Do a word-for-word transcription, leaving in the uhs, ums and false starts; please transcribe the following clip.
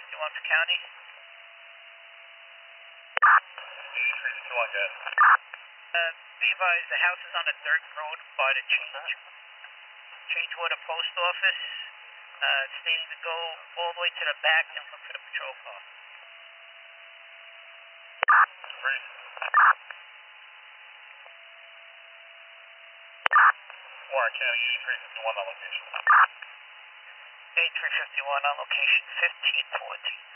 fifty-one for county. eighty-three fifty-one, good. Uh, be advised, the house is on a dirt road by the change, Changewater Post Office. Uh, stating to go all the way to the back and look for the patrol car. Great. Warren County, eighty-three fifty-one on location. eighty-three fifty-one on location, fifteen fourteen.